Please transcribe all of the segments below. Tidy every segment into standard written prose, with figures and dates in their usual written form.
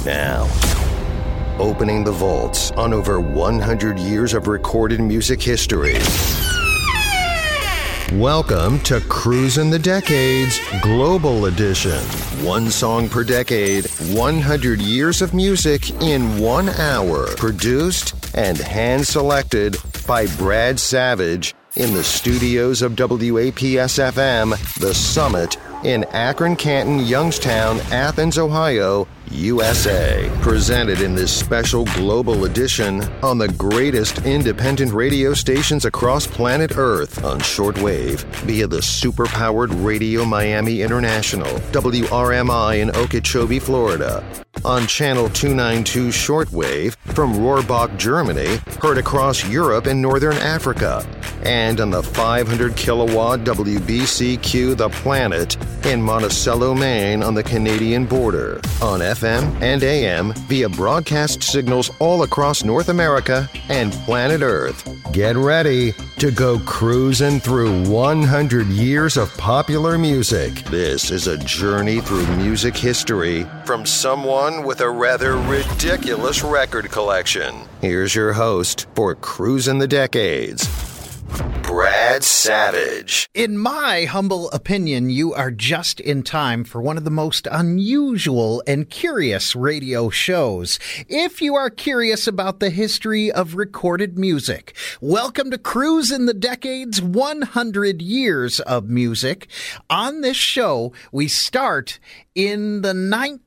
Now, opening the vaults on over 100 years of recorded music history. Welcome to Cruisin' the Decades Global Edition. One song per decade, 100 years of music in 1 hour. Produced and hand-selected by Brad Savage in the studios of WAPS-FM, The Summit, in Akron, Canton, Youngstown, Athens, Ohio, USA. Presented in this special global edition on the greatest independent radio stations across planet Earth on shortwave via the super-powered Radio Miami International, WRMI in Okeechobee, Florida. On Channel 292 shortwave from Rohrbach, Germany, heard across Europe and Northern Africa. And on the 500 kilowatt WBCQ The Planet in Monticello, Maine on the Canadian border. On FM and AM via broadcast signals all across North America and planet Earth. Get ready to go cruising through 100 years of popular music. This is a journey through music history from someone with a rather ridiculous record collection. Here's your host for Cruisin' the Decades, Brad Savage. In my humble opinion, you are just in time for one of the most unusual and curious radio shows. If you are curious about the history of recorded music, welcome to Cruisin' the Decades 100 Years of Music. On this show, we start in the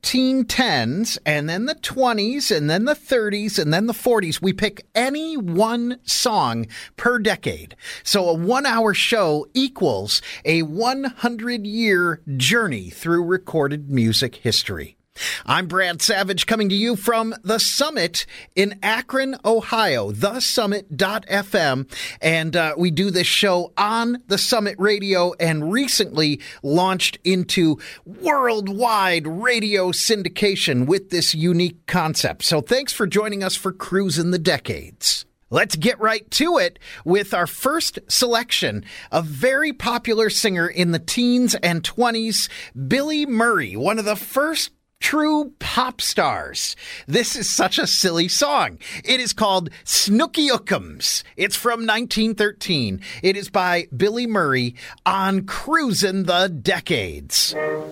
1910s, and then the 20s, and then the 30s, and then the 40s. We pick any one song per decade. So a 1 hour show equals a 100-year journey through recorded music history. I'm Brad Savage, coming to you from The Summit in Akron, Ohio, thesummit.fm. And we do this show on The Summit Radio and recently launched into worldwide radio syndication with this unique concept. So thanks for joining us for Cruisin' the Decades. Let's get right to it with our first selection, a very popular singer in the teens and 20s, Billy Murray, one of the first true pop stars. This is such a silly song. It is called Snooky Ookums. It's from 1913. It is by Billy Murray on Cruisin' the Decades.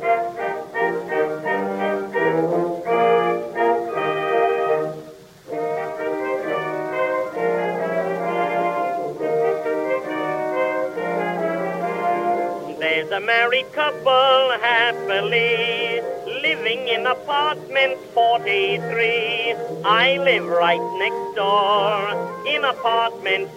There's a married couple happily living in apartment 43. I live right next door in apartment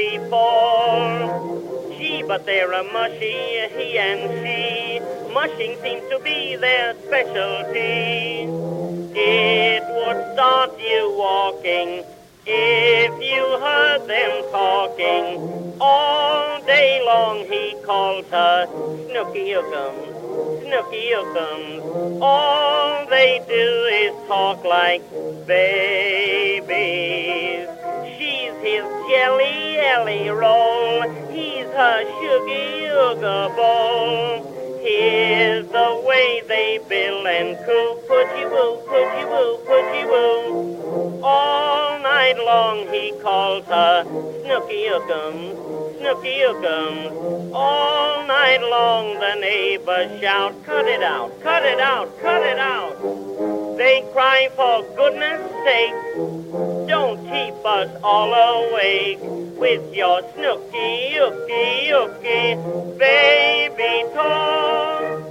44. Gee, but they're a mushy, he and she. Mushing seems to be their specialty. It would start you walking if you heard them talking. All day long he calls her Snooky Ookums, Snooky Ookums. All they do is talk like babies. She's his jelly elly roll, he's her sugar ooga bowl. Here's the way they bill and coo, pudgy woo, pudgy woo, pudgy woo. All night long he calls her Snooky Ookums, Snooky Ookums. All night long the neighbors shout, cut it out, cut it out, cut it out. They cry, for goodness sake, don't keep us all awake with your Snooky Ookie Ookie baby talk.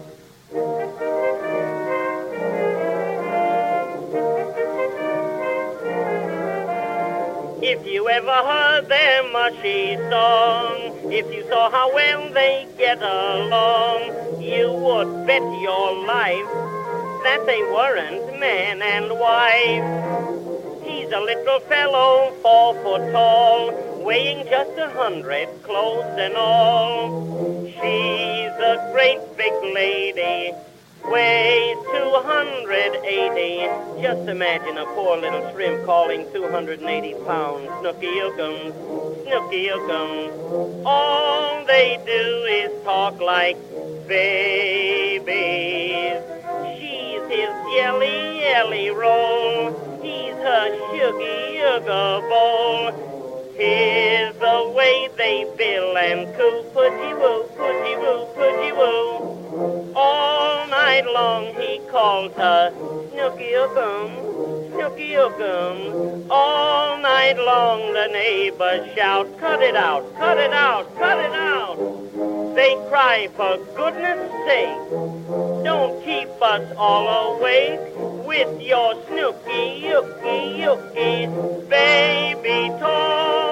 If you ever heard their mushy song, if you saw how well they get along, you would bet your life that they weren't man and wife. He's a little fellow, 4 foot tall, weighing just 100, clothes and all. She's a great big lady, weighs 280. Just imagine a poor little shrimp calling 280 pounds. Snooky Ookums, Snooky Ookums. All they do is talk like babies. She's his jelly, jelly roll. He's her sugar bowl. Here's the way they bill and coo, pudgy-woo, pudgy-woo, pudgy-woo. All night long he calls her Snooky-ookum, Snooky-ookum. All night long the neighbors shout, cut it out, cut it out, cut it out. They cry, for goodness sake, don't keep us all awake with your snooky, yooky, yooky baby talk.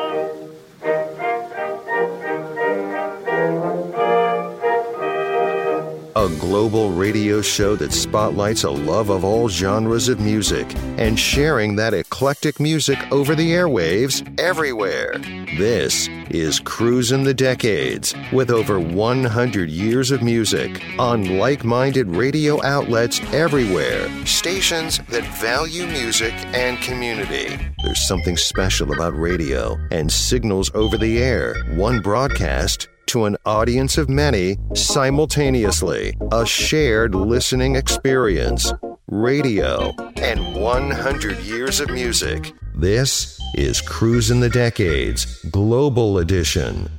A global radio show that spotlights a love of all genres of music and sharing that eclectic music over the airwaves everywhere. This is Cruisin' the Decades, with over 100 years of music on like-minded radio outlets everywhere, stations that value music and community. There's something special about radio and signals over the air, one broadcast to an audience of many simultaneously. A shared listening experience. Radio and 100 years of music. This is Cruisin' the Decades, Global Edition.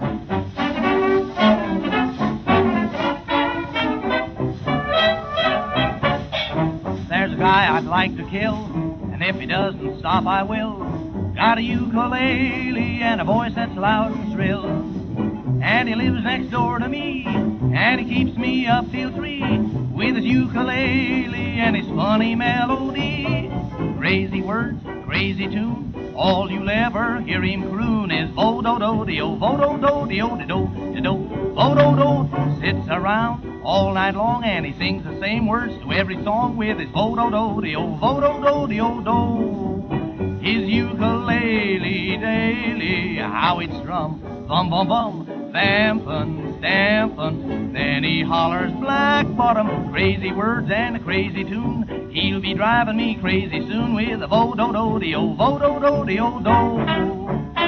There's a guy I'd like to kill, and if he doesn't stop, I will. Got a ukulele and a voice that's loud and shrill. And he lives next door to me, and he keeps me up till 3 with his ukulele and his funny melody. Crazy words, crazy tune, all you'll ever hear him croon is vo-do-do-de-o, vo-do-do-de-o-de-do-de-do, vo-do-do. Sits around all night long and he sings the same words to every song with his vo-do-do-de-o, vo-do-do-de-o-do. His ukulele daily, how it strums, bum bum bum, vampin', stampin', then he hollers black bottom, crazy words and a crazy tune. He'll be driving me crazy soon with a vo-do-do-de-o, vo-do-do-de-o-do.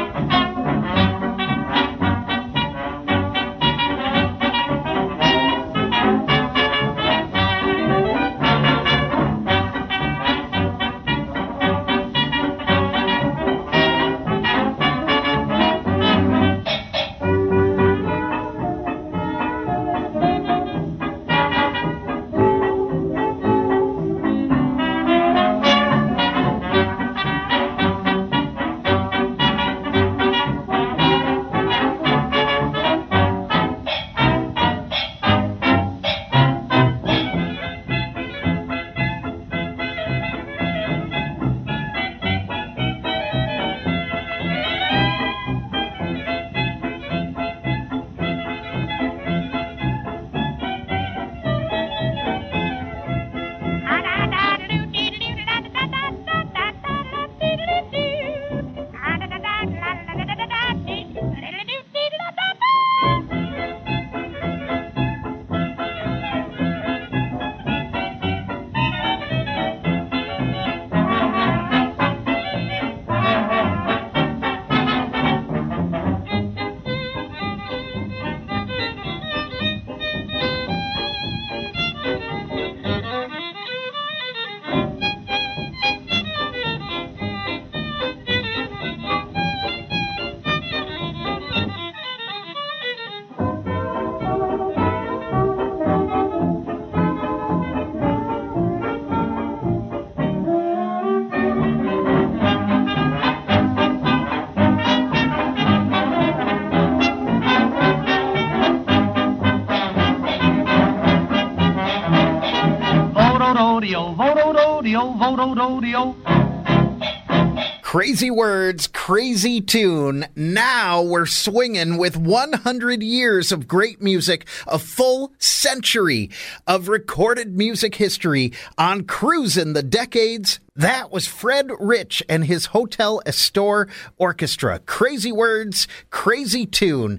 Crazy words, crazy tune. Now we're swinging with 100 years of great music, a full century of recorded music history on Cruisin' the Decades. That was Fred Rich and his Hotel Astor Orchestra. Crazy Words, Crazy Tune,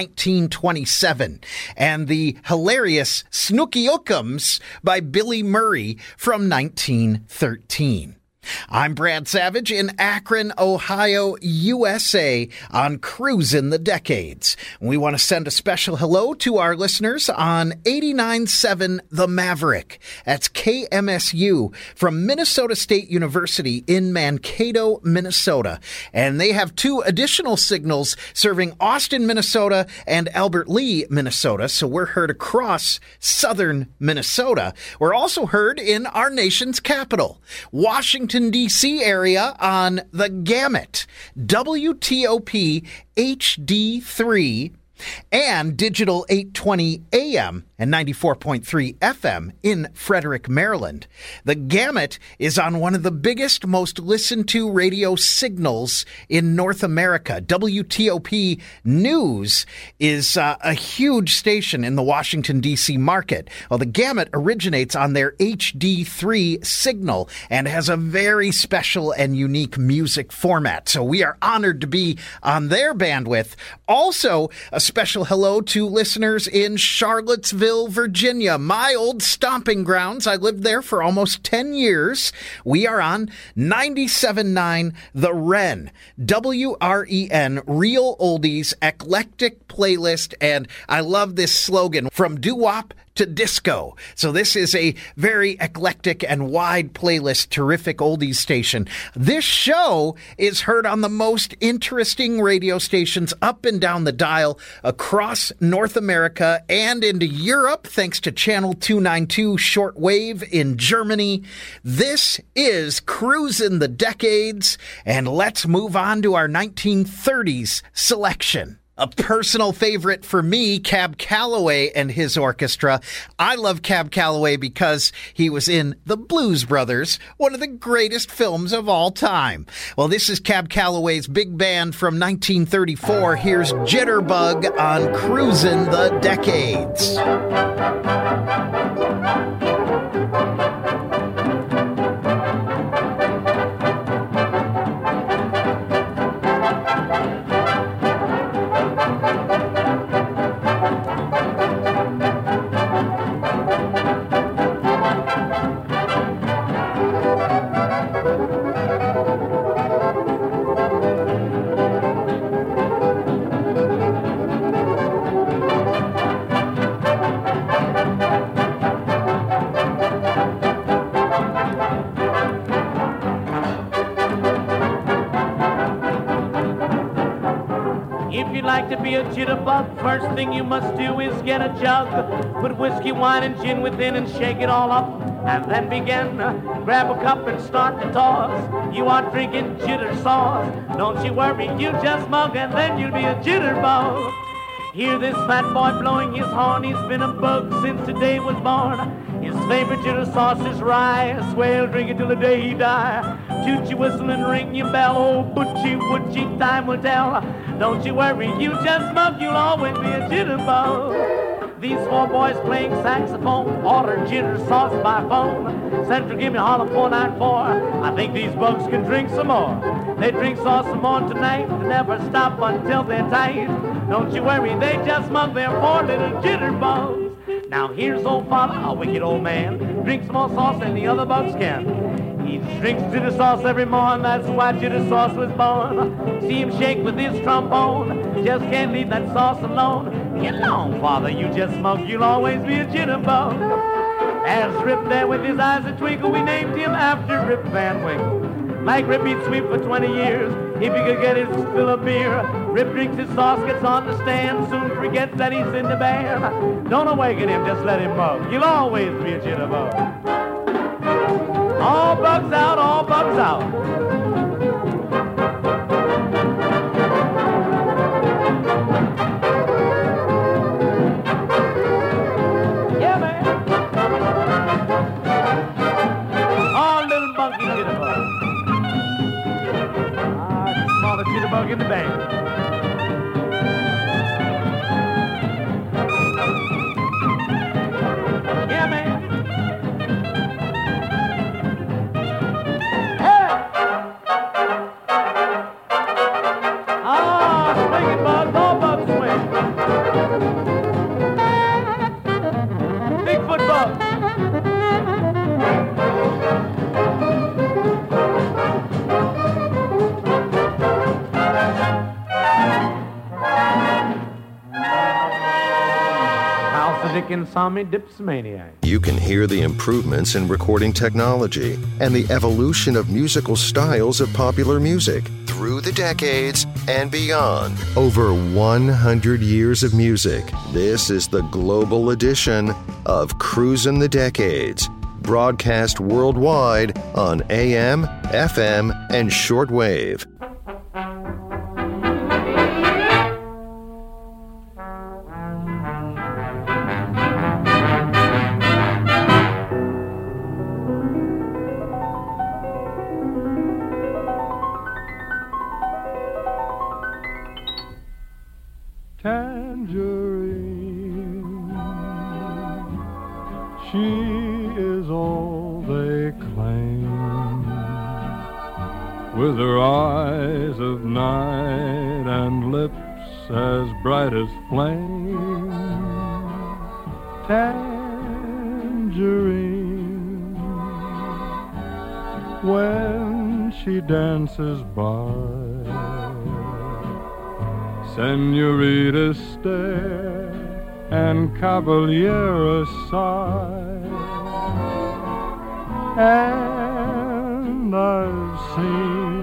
1927. And the hilarious Snooky-ookums by Billy Murray from 1913. I'm Brad Savage in Akron, Ohio, USA on Cruisin' the Decades. We want to send a special hello to our listeners on 89.7 The Maverick. That's KMSU from Minnesota State University in Mankato, Minnesota. And they have two additional signals serving Austin, Minnesota and Albert Lea, Minnesota. So we're heard across southern Minnesota. We're also heard in our nation's capital, Washington, D.C. area on the Gamut, WTOP HD3, and Digital 820 AM and 94.3 FM in Frederick, Maryland. The Gamut is on one of the biggest, most listened to radio signals in North America. WTOP News is a huge station in the Washington, D.C. market. Well, the Gamut originates on their HD3 signal and has a very special and unique music format. So we are honored to be on their bandwidth. Also, a special hello to listeners in Charlottesville, Virginia, my old stomping grounds. I lived there for almost 10 years. We are on 97.9 The Wren, WREN, Real Oldies, Eclectic Playlist, and I love this slogan, from doo-wop to disco. So this is a very eclectic and wide playlist, terrific oldies station. This show is heard on the most interesting radio stations up and down the dial across North America and into Europe, thanks to Channel 292 shortwave in Germany. This is Cruisin' the Decades, and let's move on to our 1930s selection. A personal favorite for me, Cab Calloway and his orchestra. I love Cab Calloway because he was in The Blues Brothers, one of the greatest films of all time. Well, this is Cab Calloway's big band from 1934. Here's Jitterbug on Cruisin' the Decades. To be a jitterbug, first thing you must do is get a jug. Put whiskey, wine, and gin within and shake it all up. And then begin, grab a cup and start to toss. You are drinking jitter sauce. Don't you worry, you just mug and then you'll be a jitterbug. Hear this fat boy blowing his horn. He's been a bug since the day was born. His favorite jitter sauce is rye. Swell, drink it till the day he die. Toot your whistle and ring your bell. Oh, butchie, woochie, time will tell. Don't you worry, you just mug, you'll always be a jitterbug. These four boys playing saxophone, order jitter sauce by phone. Central, give me holler 494. I think these bugs can drink some more. They drink sauce some more tonight, never stop until they're tired. Don't you worry, they just mug their four little jitterbugs. Now here's old father, a wicked old man, drinks more sauce than the other bugs can. He drinks jitter sauce every morning, that's why jitter sauce was born. See him shake with his trombone, just can't leave that sauce alone. Get along, father, you just mug, you'll always be a jitterbug. As Rip there with his eyes a twinkle, we named him after Rip Van Winkle. Like Rip, he'd sweep for 20 years, if he could get his fill of beer. Rip drinks his sauce, gets on the stand, soon forgets that he's in the band. Don't awaken him, just let him mug, you'll always be a jitterbug. All bugs out, all bugs out. Yeah, man. All little monkey jitterbug. Smaller jitterbug in the band. Yeah, man. Insomnia Dipsomaniac. You can hear the improvements in recording technology and the evolution of musical styles of popular music through the decades and beyond. Over 100 years of music. This is the global edition of Cruisin' the Decades, broadcast worldwide on AM, FM, and shortwave. Tangerine, she is all they claim, with her eyes of night and lips as bright as flame. Tangerine, when she dances by, Senorita stare and Caballero sigh, and I've seen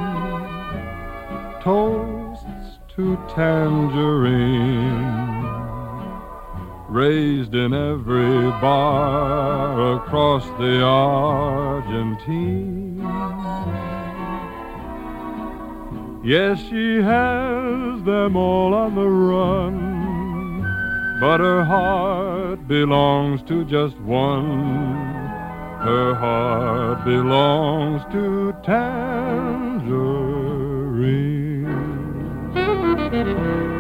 toasts to Tangerine raised in every bar across the Argentine. Yes, she has them all on the run, but her heart belongs to just one. Her heart belongs to Tangerine.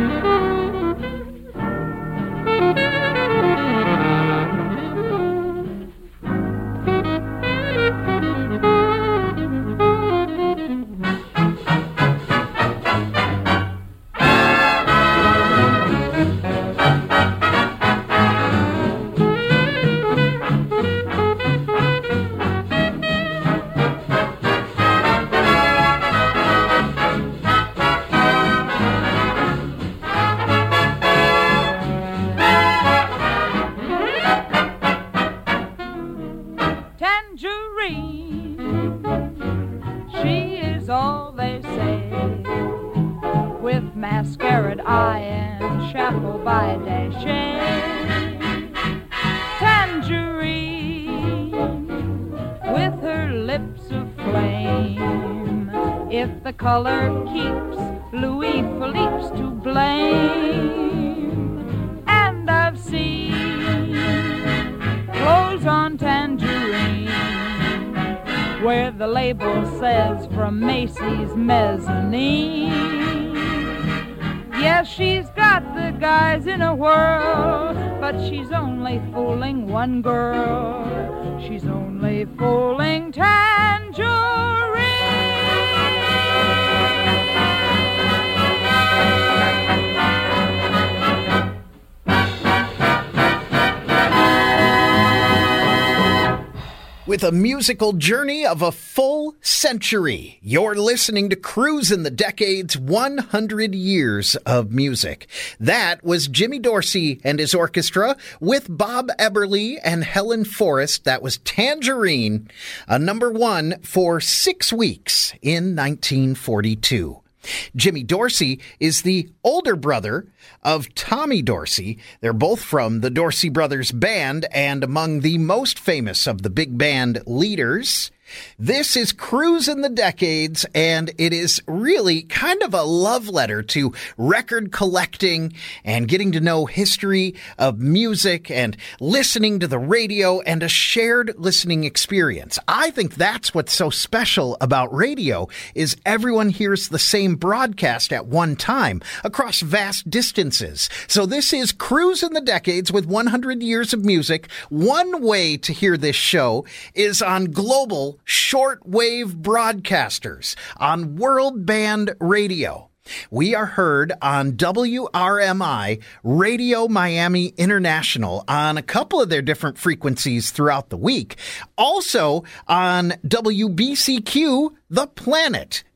Color keeps Louis Philippe's to blame, and I've seen clothes on Tangerine where the label says from Macy's mezzanine. Yes, she's got the guys in a whirl, but she's only fooling one girl. She's only fooling Tangerine. With a musical journey of a full century, you're listening to Cruisin' the Decades, 100 Years of Music. That was Jimmy Dorsey and his orchestra with Bob Eberly and Helen Forrest. That was Tangerine, a number one for 6 weeks in 1942. Jimmy Dorsey is the older brother of Tommy Dorsey. They're both from the Dorsey Brothers Band and among the most famous of the big band leaders. This is Cruisin' the Decades, and it is really kind of a love letter to record collecting and getting to know history of music and listening to the radio and a shared listening experience. I think that's what's so special about radio is everyone hears the same broadcast at one time across vast distances. So this is Cruisin' the Decades with 100 Years of Music. One way to hear this show is on global shortwave broadcasters on World Band Radio. We are heard on WRMI Radio Miami International on a couple of their different frequencies throughout the week. Also on WBCQ The Planet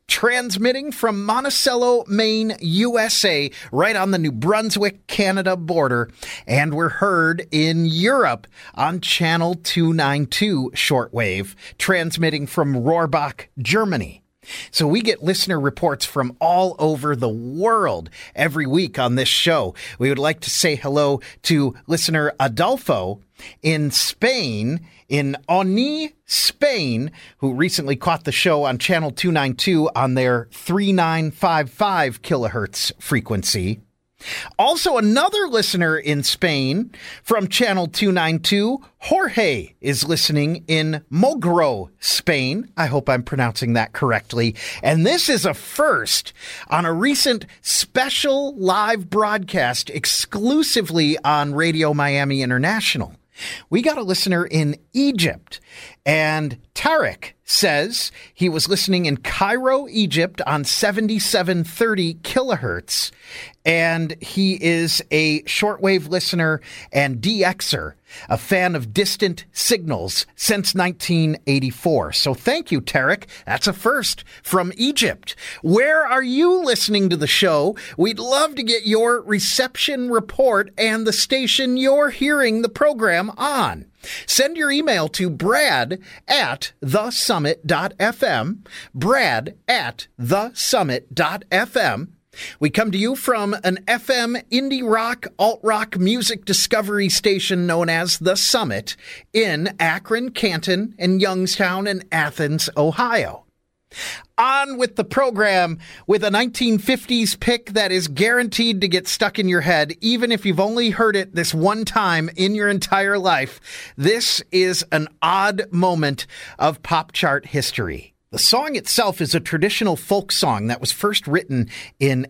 transmitting from Monticello, Maine, USA, right on the New Brunswick-Canada border. And we're heard in Europe on Channel 292 shortwave, transmitting from Rohrbach, Germany. So we get listener reports from all over the world every week on this show. We would like to say hello to listener Adolfo in Spain, in Oni, Spain, who recently caught the show on Channel 292 on their 3955 kilohertz frequency. Also, another listener in Spain from Channel 292, Jorge, is listening in Mogro, Spain. I hope I'm pronouncing that correctly. And this is a first on a recent special live broadcast exclusively on Radio Miami International. We got a listener in Egypt, and Tarek says he was listening in Cairo, Egypt on 7730 kilohertz, and he is a shortwave listener and DXer, a fan of distant signals since 1984. So thank you, Tarek. That's a first from Egypt. Where are you listening to the show? We'd love to get your reception report and the station you're hearing the program on. Send your email to brad@thesummit.fm, brad@thesummit.fm. We come to you from an FM indie rock, alt-rock music discovery station known as The Summit in Akron, Canton, and Youngstown and Athens, Ohio. On with the program with a 1950s pick that is guaranteed to get stuck in your head, even if you've only heard it this one time in your entire life. This is an odd moment of pop chart history. The song itself is a traditional folk song that was first written in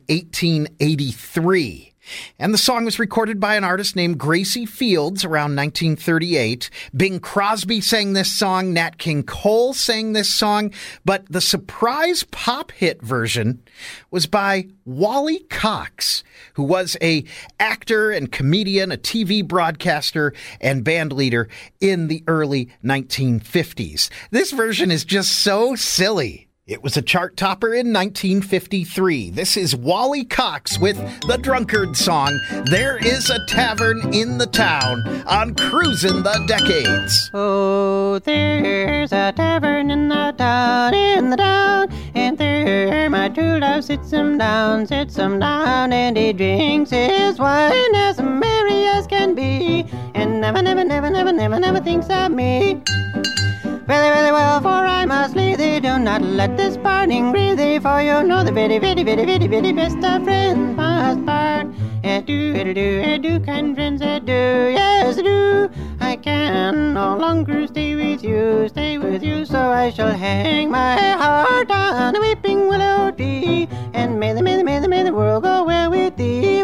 1883. And the song was recorded by an artist named Gracie Fields around 1938. Bing Crosby sang this song. Nat King Cole sang this song. But the surprise pop hit version was by Wally Cox, who was a actor and comedian, a TV broadcaster, and band leader in the early 1950s. This version is just so silly. It was a chart topper in 1953. This is Wally Cox with the Drunkard song, There Is a Tavern in the Town, on Cruisin' the Decades. Oh, there's a tavern in the town, and there my true love sits him down, and he drinks his wine as merry as can be, and never thinks of me. Very, very well, for I must leave thee. Do not let this parting grieve thee, for you know the very, very, very, very, very best of friends must part. Adieu, kind friends, adieu, yes, adieu. I can no longer stay with you, so I shall hang my heart on a weeping willow tree, and may the world go well with thee,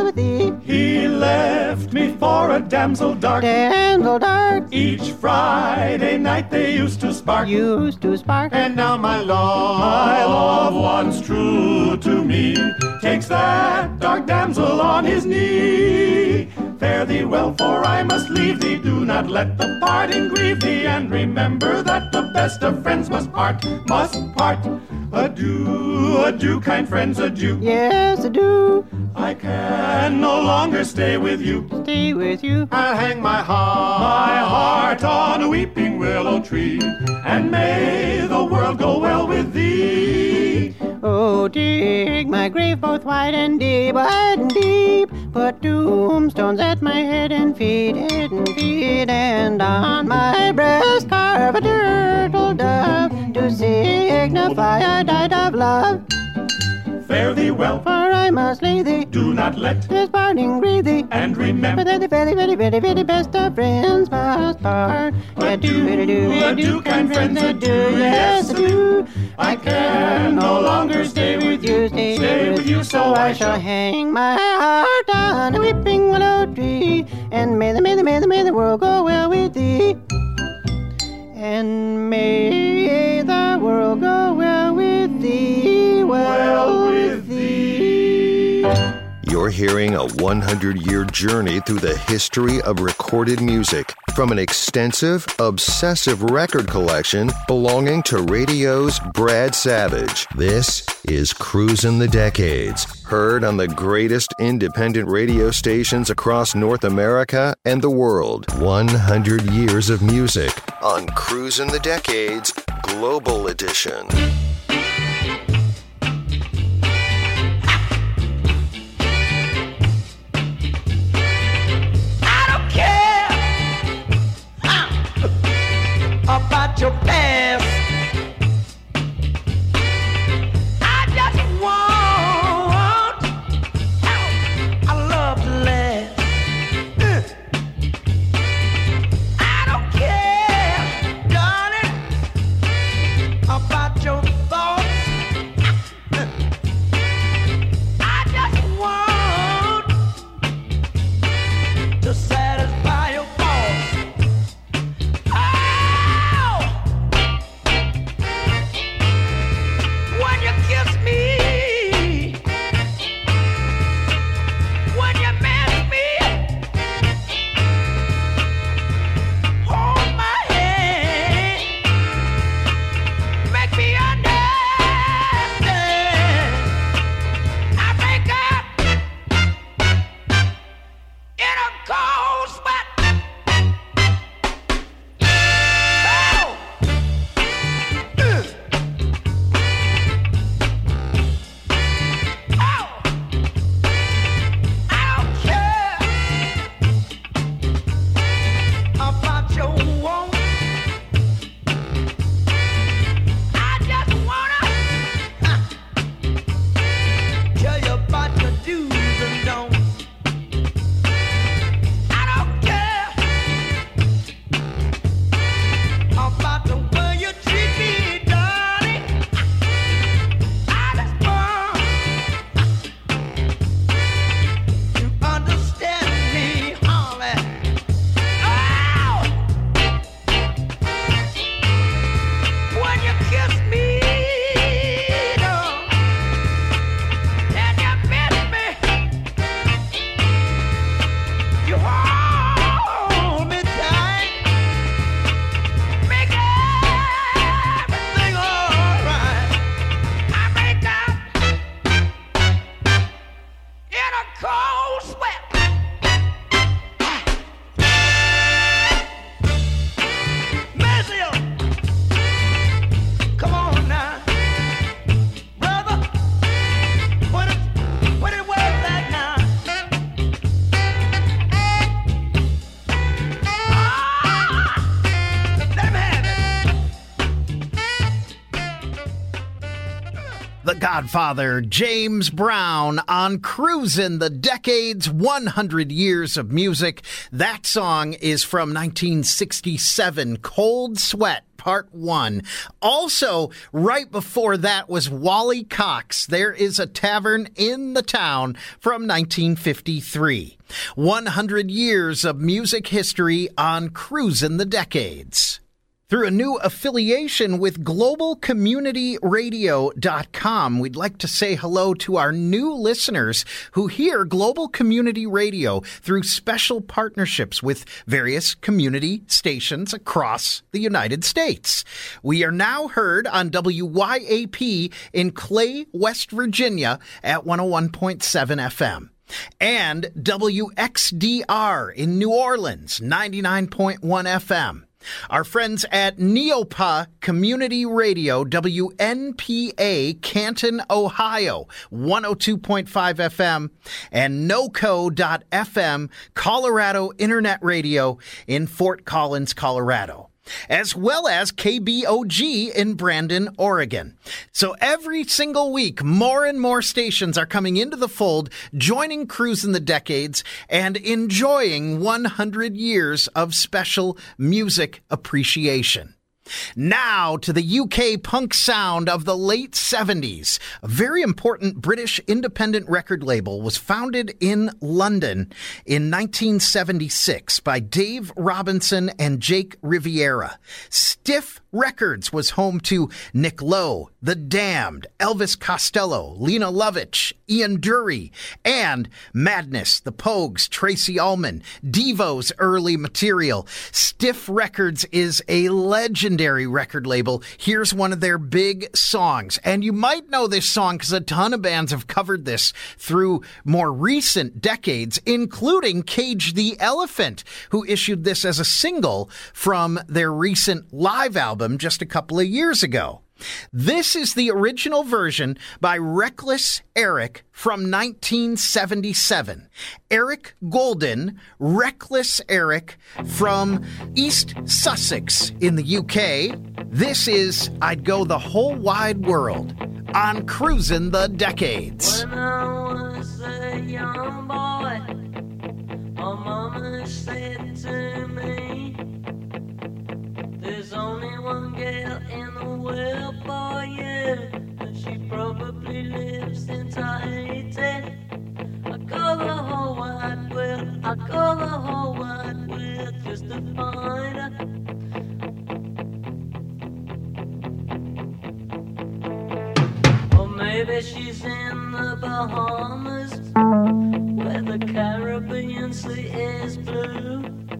He left me for a damsel dark, each Friday night they used to spark, and now my love once true to me, takes that dark damsel on his knee. Fare thee well, for I must leave thee. Do not let the parting grieve thee, and remember that the best of friends must part. Adieu, kind friends, adieu. Yes, adieu. I can no longer stay with you. I'll hang my heart on a weeping willow tree, and may the world go well with thee. Oh, dig my grave both wide and deep, put tombstones at my head and feet, and on my breast carve a turtle dove, to signify I died of love. Fare thee well, for I must leave thee. Do not let this parting grieve thee, and remember that the very, very, very, very best of friends must part. Adieu, kind friends, adieu, yes, adieu. I can no longer stay with you, so I shall hang my heart on a weeping willow tree, and may the world go well with thee. And may the world go well with thee, well with thee. You're hearing a 100-year journey through the history of recorded music from an extensive, obsessive record collection belonging to radio's Brad Savage. This is Cruisin' the Decades, heard on the greatest independent radio stations across North America and the world. 100 years of music on Cruisin' the Decades Global Edition. About your past, I just want I love to last. I don't care, darling, about your thoughts. I just want to satisfy your thoughts. Godfather James Brown on Cruisin' the Decades, 100 Years of Music. That song is from 1967, Cold Sweat, Part 1. Also, right before that was Wally Cox, There Is a Tavern in the Town, from 1953. 100 years of music history on Cruisin' the Decades. Through a new affiliation with globalcommunityradio.com, we'd like to say hello to our new listeners who hear Global Community Radio through special partnerships with various community stations across the United States. We are now heard on WYAP in Clay, West Virginia at 101.7 FM. And WXDR in New Orleans, 99.1 FM. Our friends at Neopa Community Radio, WNPA, Canton, Ohio, 102.5 FM, and NoCo.FM, Colorado Internet Radio in Fort Collins, Colorado, as well as KBOG in Brandon, Oregon. So every single week, more and more stations are coming into the fold, joining Cruisin' the Decades, and enjoying 100 years of special music appreciation. Now to the UK punk sound of the late 70s. A very important British independent record label was founded in London in 1976 by Dave Robinson and Jake Riviera. Stiff Records was home to Nick Lowe, The Damned, Elvis Costello, Lena Lovitch, Ian Dury, and Madness, The Pogues, Tracy Ullman, Devo's early material. Stiff Records is a legendary record label. Here's one of their big songs. And you might know this song because a ton of bands have covered this through more recent decades, including Cage the Elephant, who issued this as a single from their recent live album just a couple of years ago. This is the original version by Reckless Eric from 1977. Eric Golden, Reckless Eric from East Sussex in the UK. This is I'd Go the Whole Wide World on Cruising the Decades. When I was a young boy, my mama said to me, there's only one girl in the world for you, and she probably lives since I 80. I go the whole wide world, I go the whole wide world just to find her. Or maybe she's in the Bahamas, where the Caribbean Sea is blue.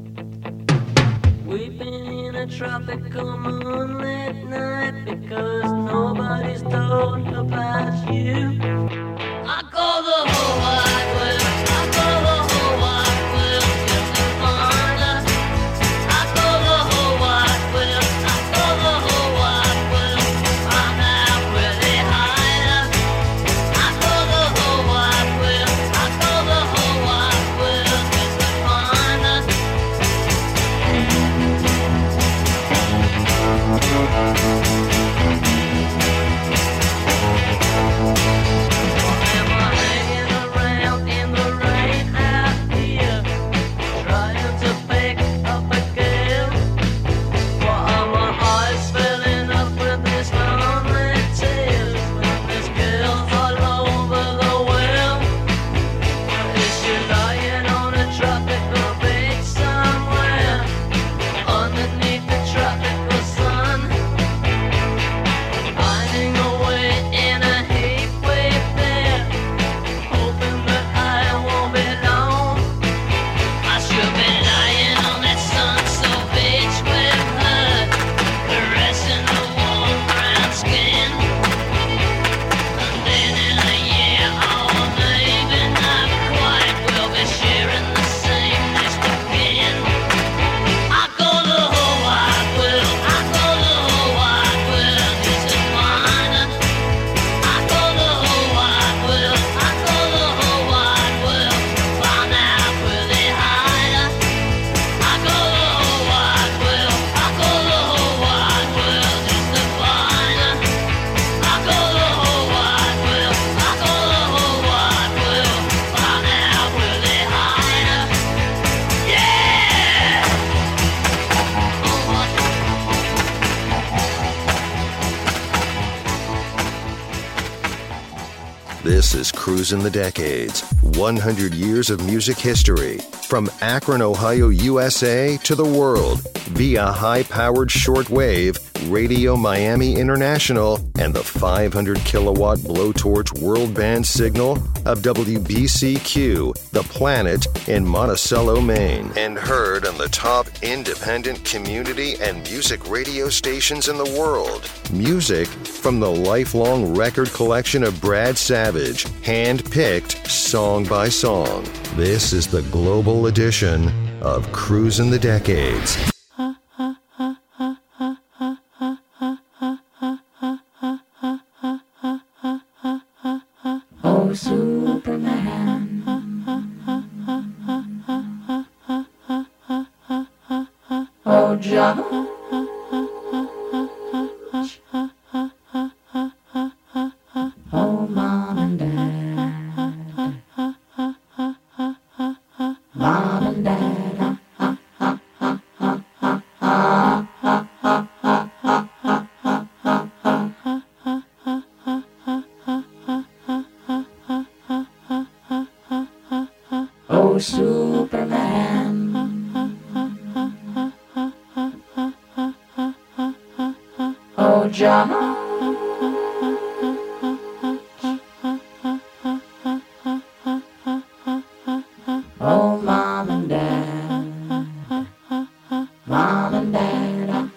We've been in a tropical moonlit night because nobody's told about you. I go the whole wide world, I go the whole wide world just to find her. I go the whole wide world, I go the whole wide world to find out where they hide her. I go the whole wide world, I go the whole wide world just to find her. Am I hanging around in the rain out here, trying to pick up a girl? Or are my eyes filling up with these lonely tears when there's girls all over the world? Or is she lying on a tropical beach somewhere underneath the tropical sun, finding a way in a heat wave there, hoping that I won't be alone? I should be lying on that sun-soaked beach with her, caressing the warm brown skin. And then in a year or maybe not quite, we'll be sharing the same nest again. I go the whole wide world, I go the whole wide world just to find her. I go the whole wide world, I go the whole wide world to find out where they hide her. I go the whole wide world, I go the whole wide world just to find her. I go the whole wide world, I go the whole wide world to find out where they hide her. Yeah! This is Cruising the Decades, 100 years of music history. From Akron, Ohio, USA to the world via high-powered shortwave, Radio Miami International, and the 500 kilowatt blowtorch world band signal of WBCQ, The Planet in Monticello, Maine, and heard on the top independent community and music radio stations in the world. Music from the lifelong record collection of Brad Savage, hand-picked song by song. This is the global edition of Cruising the Decades. Oh, Superman. Oh, John. Oh, Mom and Dad. Mom and Dad. Oh, John. Oh, Mom and Dad. Mom and Dad.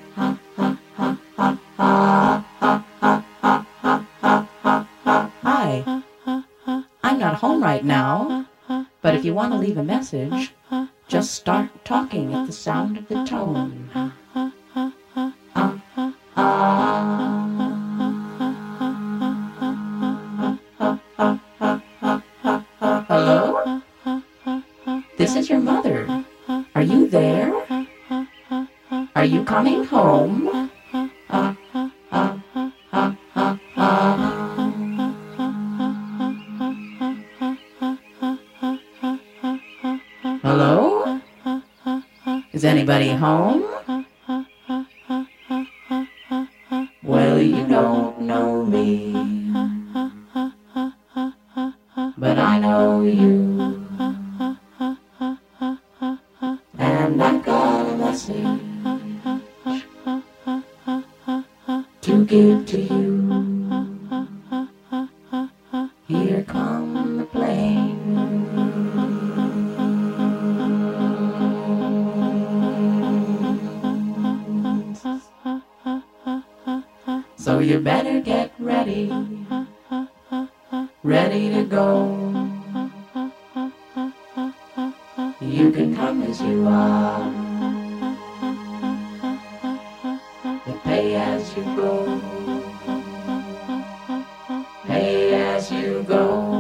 Hi. I'm not home right now, but if you want to leave a message, just start talking at the sound of the tone. Hello? This is your mother. Are you there? Are you coming home? Hello? Is anybody home? Well, you don't know me, but I know you. And I've got a message to give to you. Here come the planes. So you better get ready, ready to go. You can come as you are, you pay as you go, pay as you go.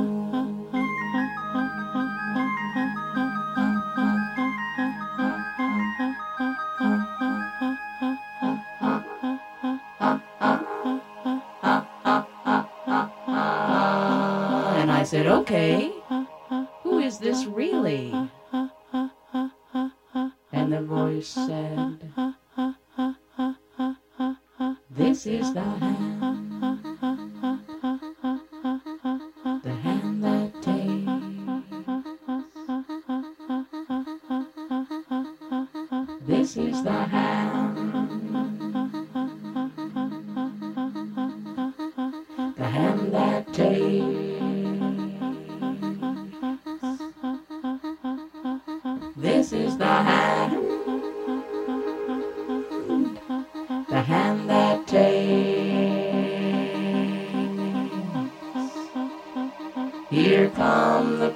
And I said, okay, who is this really? And the voice said, this is the hand that takes. This is the hand that takes. This is the hand that takes. Here come the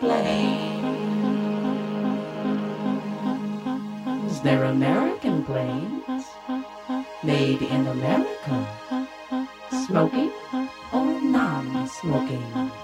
planes. They're American planes, made in America. Smoking or non-smoking?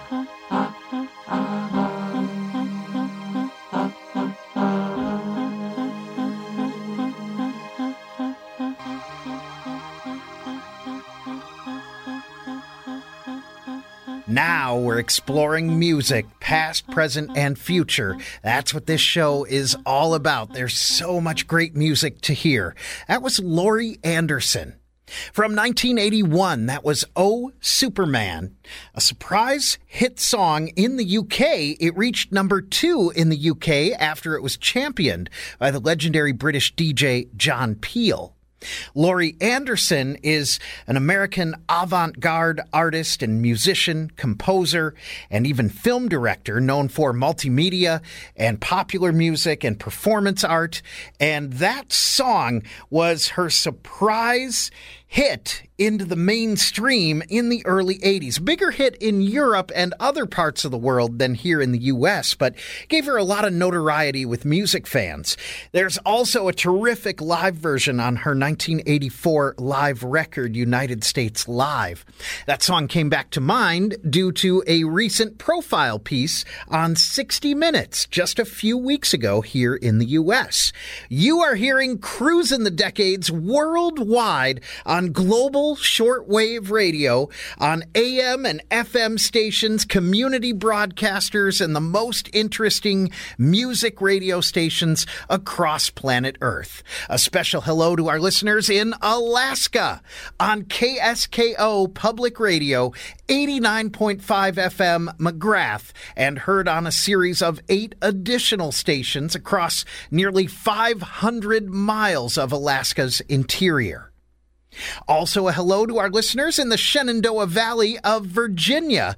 Now we're exploring music, past, present, and future. That's what this show is all about. There's so much great music to hear. That was Laurie Anderson. From 1981, that was Oh, Superman, a surprise hit song in the UK. It reached number 2 in the UK after it was championed by the legendary British DJ John Peel. Laurie Anderson is an American avant-garde artist and musician, composer, and even film director known for multimedia and popular music and performance art. And that song was her surprise hit into the mainstream in the early 80s. Bigger hit in Europe and other parts of the world than here in the U.S., but gave her a lot of notoriety with music fans. There's also a terrific live version on her 1984 live record, United States Live. That song came back to mind due to a recent profile piece on 60 Minutes just a few weeks ago here in the U.S. You are hearing Cruisin' the Decades worldwide on global shortwave radio, on AM and FM stations, community broadcasters, and the most interesting music radio stations across planet Earth. A special hello to our listeners in Alaska on KSKO Public Radio, 89.5 FM McGrath, and heard on a series of 8 additional stations across nearly 500 miles of Alaska's interior. Also, a hello to our listeners in the Shenandoah Valley of Virginia.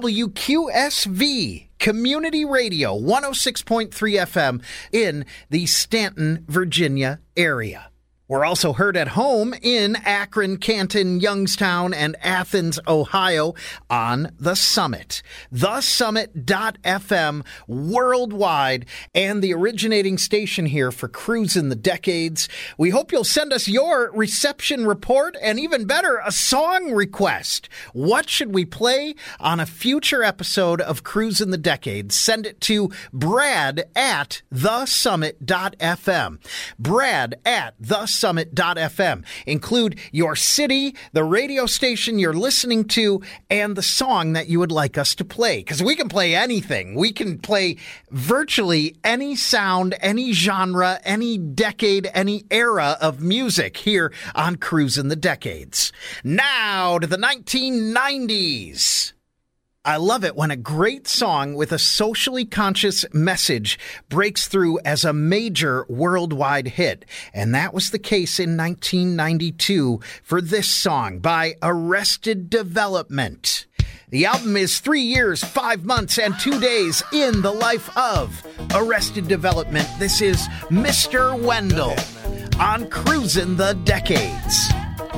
WQSV Community Radio 106.3 FM in the Stanton, Virginia area. We're also heard at home in Akron, Canton, Youngstown, and Athens, Ohio on The Summit. TheSummit.fm worldwide and the originating station here for Cruisin' the Decades. We hope you'll send us your reception report and even better, a song request. What should we play on a future episode of Cruisin' the Decades? Send it to Brad at TheSummit.fm. Brad at TheSummit.fm. Include your city, the radio station you're listening to, and the song that you would like us to play. Because we can play anything. We can play virtually any sound, any genre, any decade, any era of music here on Cruisin' the Decades. Now to the 1990s. I love it when a great song with a socially conscious message breaks through as a major worldwide hit. And that was the case in 1992 for this song by Arrested Development. The album is 3 years, 5 months, and 2 days in the life of Arrested Development. This is Mr. Wendell on Cruisin' the Decades.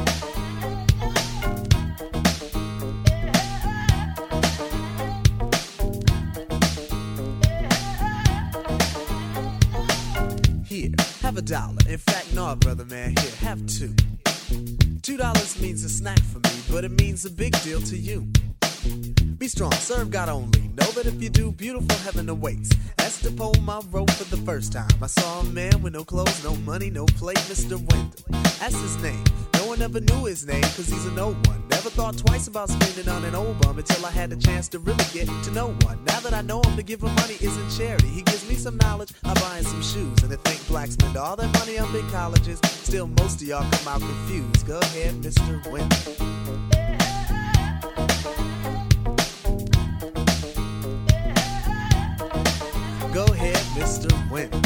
Have $1. In fact, no, brother man, here, have $2. $2 means a snack for me, but it means a big deal to you. Be strong, serve God only. Know that if you do, beautiful heaven awaits. That's the poem I wrote for the first time. I saw a man with no clothes, no money, no plate, Mr. Wendell. That's his name. No one ever knew his name, cause he's a no one. Never thought twice about spending on an old bum until I had the chance to really get to know one. Now that I know him, to give him money isn't charity. He gives me some knowledge, I buy him some shoes. And to think blacks spend all their money on big colleges, still most of y'all come out confused. Go ahead, Mr. Wendell. Go ahead, Mr. Wendell.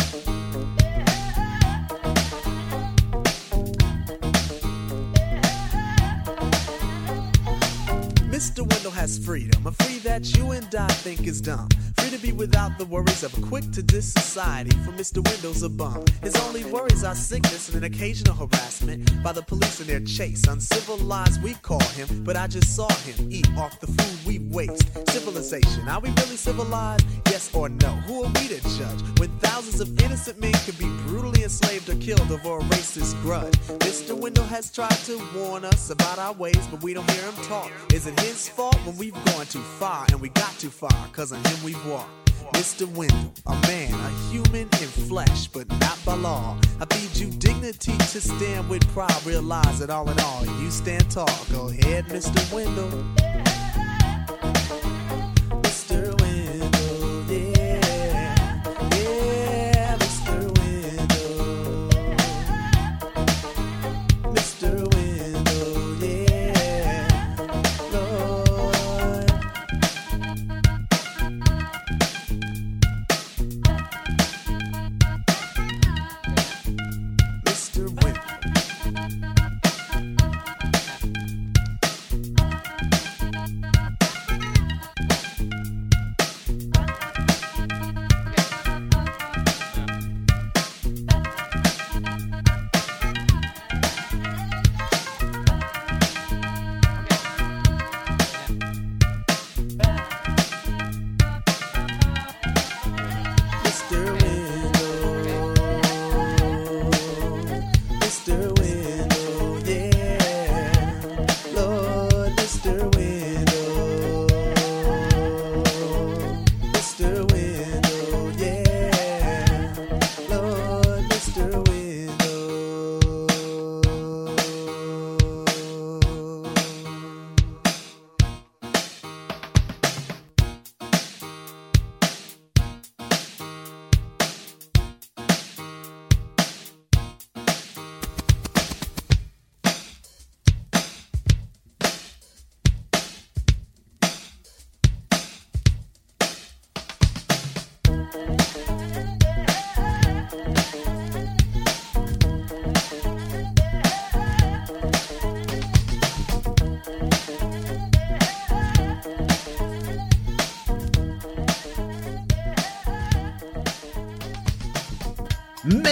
Mr. Wendell has freedom, a free that you and I think is dumb. Free to be without the worries of a quick-to-diss society, for Mr. Wendell's a bum. His only worries are sickness and an occasional harassment by the police in their chase. Uncivilized we call him, but I just saw him eat off the food we waste. Civilization, are we really civilized? Yes or no? Who are we to judge when thousands of innocent men could be brutally enslaved or killed over a racist grudge? Mr. Wendell has tried to warn us about our ways, but we don't hear him talk. Is it his fault when we've gone too far, and we got too far, cause on him we've walked? Mr. Wendell, a man, a human in flesh, but not by law. I feed you dignity to stand with pride. Realize that all in all, you stand tall. Go ahead, Mr. Wendell. Mr. Wendell, yeah. Yeah, Mr. Wendell. Mr. Wendell, yeah. Lord. Mr. Wendell.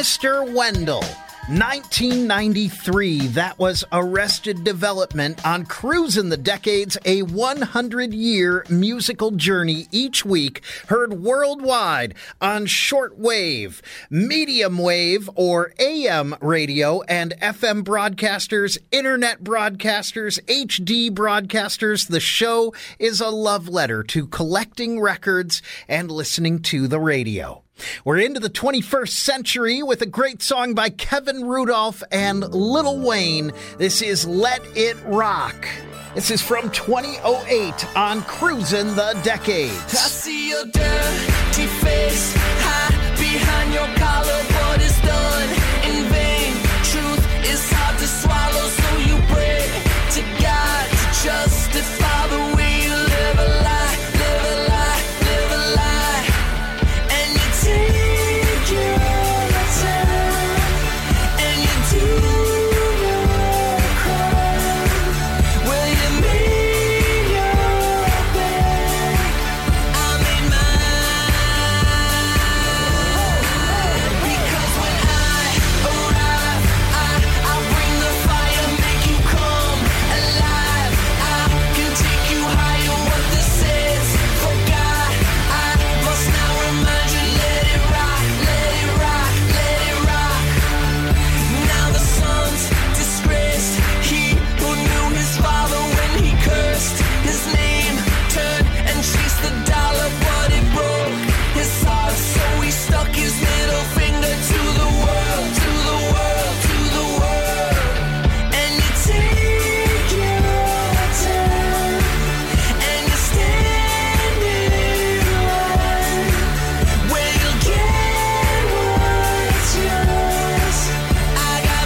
Mr. Wendell. 1993, that was Arrested Development on Cruisin' the Decades, a 100-year musical journey each week, heard worldwide on shortwave, medium wave, or AM radio, and FM broadcasters, internet broadcasters, HD broadcasters. The show is a love letter to collecting records and listening to the radio. We're into the 21st century with a great song by Kevin Rudolph and Lil Wayne. This is Let It Rock. This is from 2008 on Cruisin' the Decades. I see your dirty face, hide behind your collar, but it's done in vain. Truth is hard to swallow, so you pray to God to justify the way you live a lie, live a lie, live a lie. And you take your time, and you do your crime. Well, you made your bed, I made mine. Because when I arrive, I'll bring the fire, make you come alive. I can take you higher, what this is. For God, I must now remind you, let it rock, let it rock, let it rock. Now the son's disgraced, he who knew his father when he cursed his name, turned and chased the dollar, but it broke his heart, so he stuck his middle finger to the world, to the world, to the world. And you take your time, and you stand in line, where you'll get what's yours. I got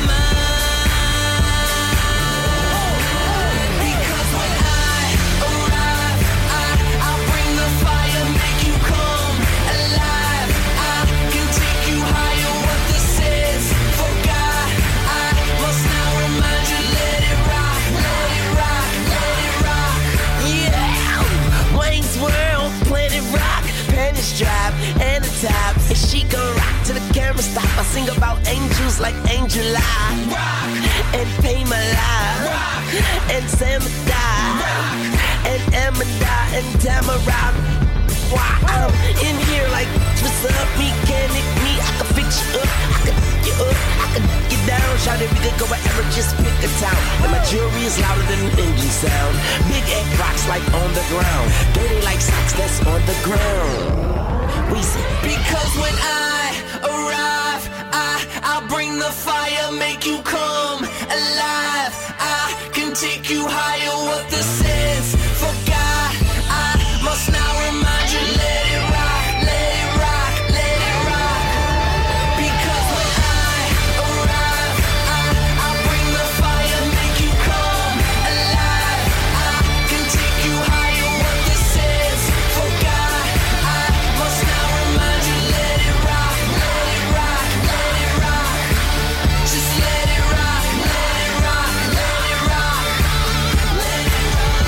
mine. Because when I arrive, I'll bring the fire, make you come alive. I can take you higher, what this is. For God, I must now remind you, let it rock, let it rock, let it rock. Yeah, Wayne's World, let it rock. Pennies drop and the top, and she gon' rock to the camera stop. I sing about angels like Angel Eye, rock, and Pay My Life, rock, and Sam Die, and Emma and Tamara. Why I'm in here like, what's up, mechanic me? I can fix you up, I can pick you up, I can get you down. Shout it, we could go wherever, just pick a town. And my jewelry is louder than an engine sound. Big egg rocks like on the ground, dirty like socks that's on the ground. We say, because when I arrive, I'll bring the fire, make you come alive. I can take you higher, what this is. For God, I must now remind you, let it rock, let it rock, let it rock. Because when I arrive, I'll bring the fire, make you come alive. I can take you higher, what this is. For God, I must now remind you, let it rock, let it rock, let it rock. Just let it rock, let it rock, let it rock. Let it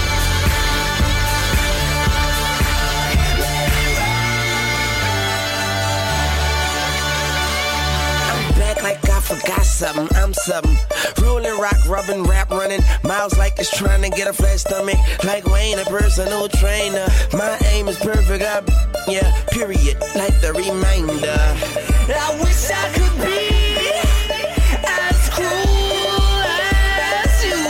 I'm back like I forgot something, I'm something. Ruling, rock, rubbing, rap, running. Miles like it's trying to get a flat stomach. Like Wayne, a personal trainer. My aim is perfect, yeah, period. Like the reminder. I wish I could be as cool as you.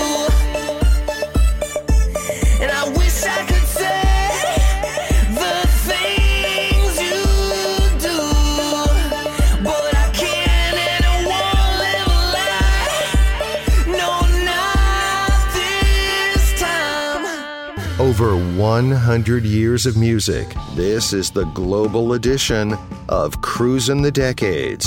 And I wish I could say the things you do, but I can't and I won't live a lie. No, not this time. Over 100 years of music, this is the global edition of Cruisin' the Decades.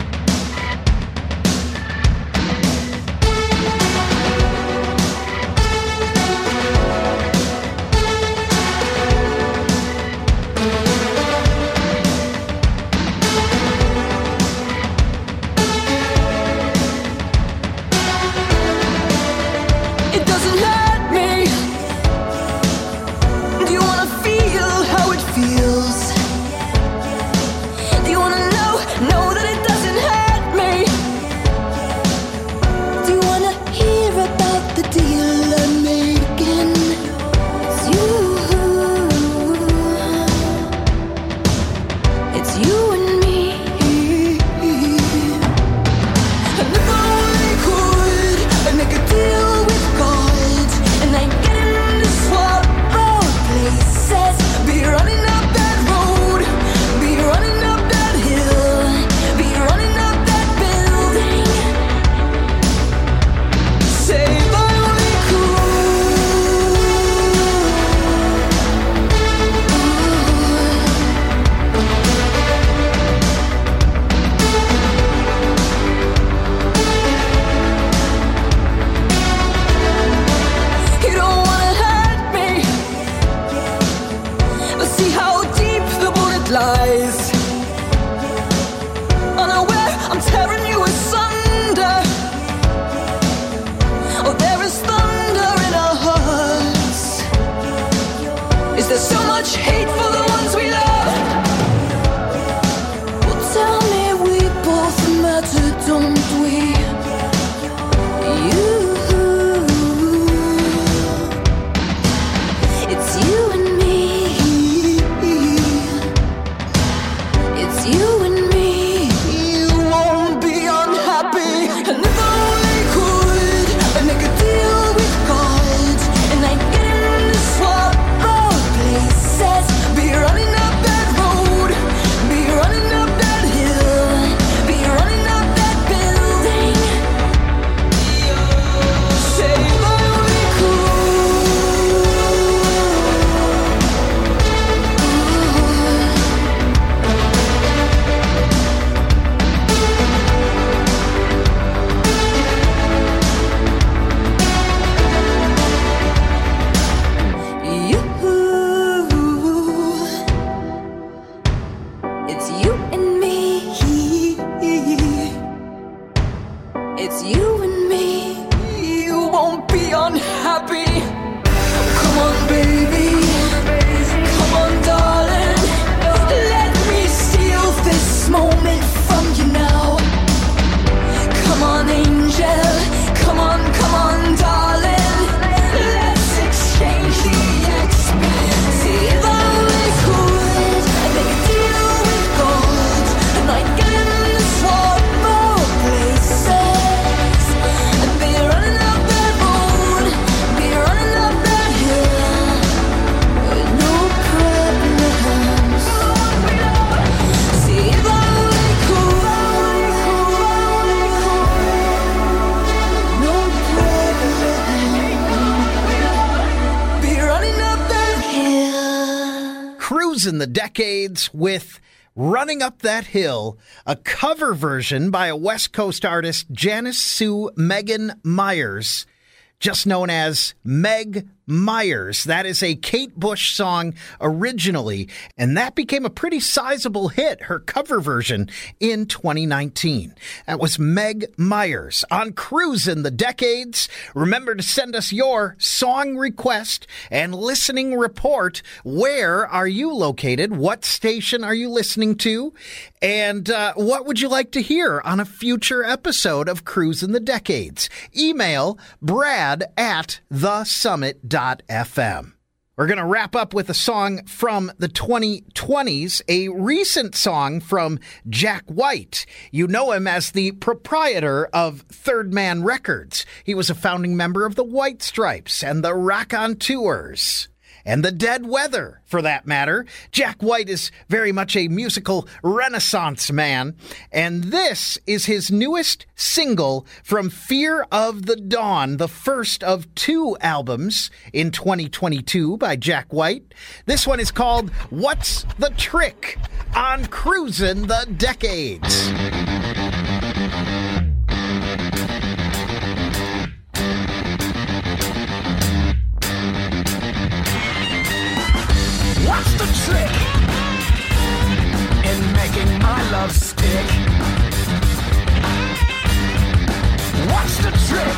It doesn't hurt me. Do you wanna feel how it feels? Do you wanna know that it doesn't hurt? happy. Come on, baby. Come on, darling. Let me steal this moment from you now. Come on, angel. Come on, darling. Let's exchange the experience. See if I really could, I'd make a deal with gold, and I'd get in the swamp more places, and be running up that road, be running up that hill, with no problems. See if I really could, no problems. Be running up that hill. Cruising the Decades with Running Up That Hill, a cover version by a West Coast artist, Janice Sue Megan Myers, just known as Meg Myers. That is a Kate Bush song originally, and that became a pretty sizable hit, her cover version, in 2019. That was Meg Myers on Cruisin' the Decades. Remember to send us your song request and listening report. Where are you located? What station are you listening to? And what would you like to hear on a future episode of Cruisin' the Decades? Email brad@thesummit.fm. We're going to wrap up with a song from the 2020s, a recent song from Jack White. You know him as the proprietor of Third Man Records. He was a founding member of the White Stripes and the Raconteurs. And the Dead Weather, for that matter. Jack White is very much a musical renaissance man, and this is his newest single from Fear of the Dawn, the first of 2 albums in 2022 by Jack White. This one is called What's the Trick on Cruisin' the Decades. What's the trick in making my love stick? What's the trick?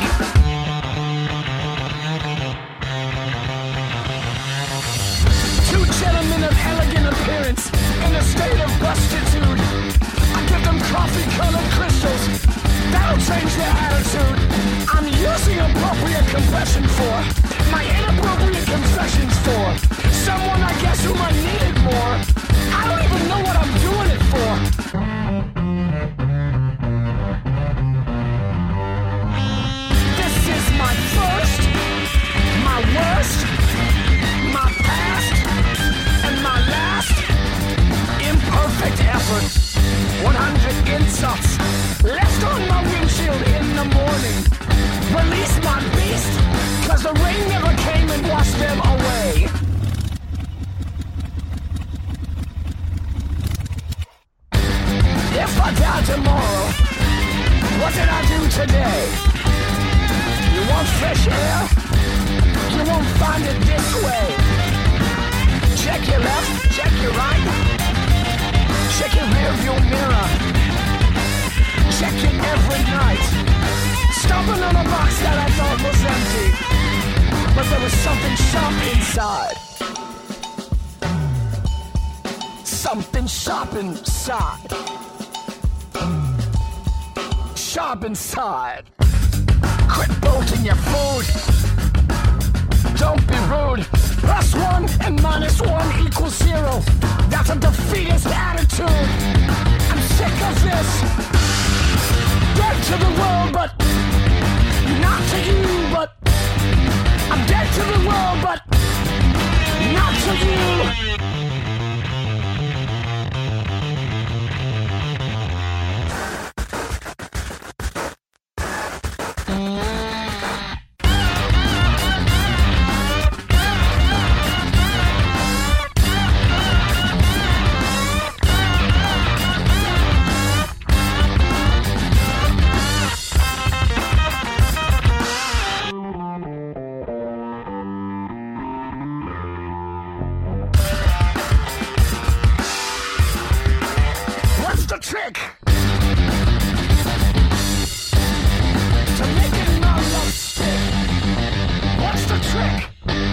Two gentlemen of elegant appearance in a state of bustitude. I give them coffee-colored crystals. That'll change their attitude. I'm using appropriate compression for my inappropriate confessions for someone I guess whom I needed more. I don't even know what I'm doing it for. This is my first, my worst, my past, and my last imperfect effort. 100 insults left on my windshield in the morning. Release my beast, 'cause the rain never came and washed them away. If I die tomorrow, what did I do today? You want fresh air? You won't find it this way. Check your left, check your right. Check your rearview mirror. Check it every night. Stomping on a box that I thought was empty, but there was something sharp inside. Something sharp inside. Sharp inside. Quit bolting your food. Don't be rude. +1 and -1 equals 0. That's a defeatist attitude. I'm sick of this. Dead to the world, but not to you. But I'm dead to the world, but not to you. Trick to make it not love stick. What's the trick? trick?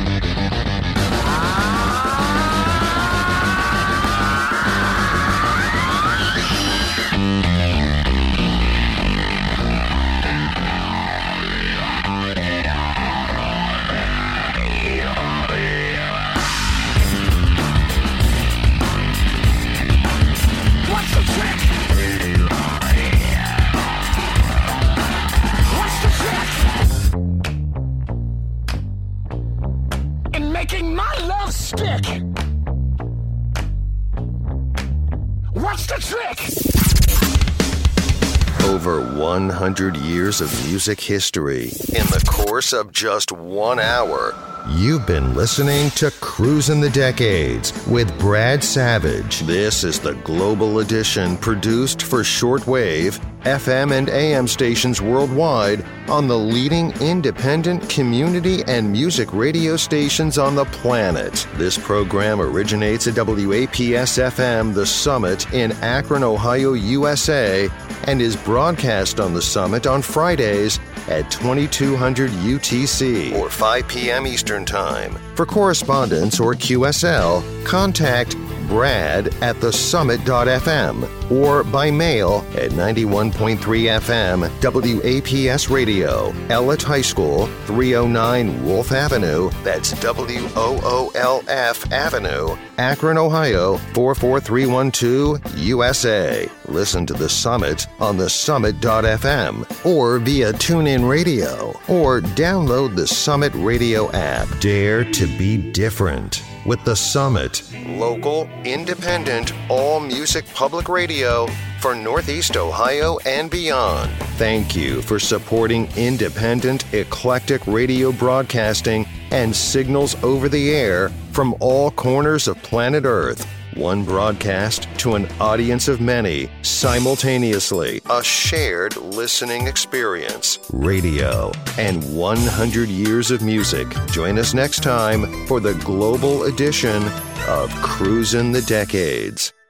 What's the trick? What's the trick? In making my love stick. What's the trick? Over 100 years of music history in the course of just 1 hour. You've been listening to Cruisin' the Decades with Brad Savage. This is the Global Edition produced for shortwave, FM and AM stations worldwide on the leading independent community and music radio stations on the planet. This program originates at WAPS-FM The Summit in Akron, Ohio, USA, and is broadcast on The Summit on Fridays at 2200 UTC or 5 p.m. Eastern Time. For correspondence or QSL, contact Brad at thesummit.fm or by mail at 91.3 FM WAPS Radio, Ellett High School, 309 Wolf Avenue, that's WOOLF Avenue, Akron, Ohio, 44312, USA. Listen to The Summit on thesummit.fm or via TuneIn Radio or download the Summit Radio app. Dare to be different with The Summit, local, independent, all-music public radio for Northeast Ohio and beyond. Thank you for supporting independent, eclectic radio broadcasting and signals over the air from all corners of planet Earth. One broadcast to an audience of many, simultaneously, a shared listening experience. Radio and 100 years of music. Join us next time for the global edition of Cruisin' the Decades.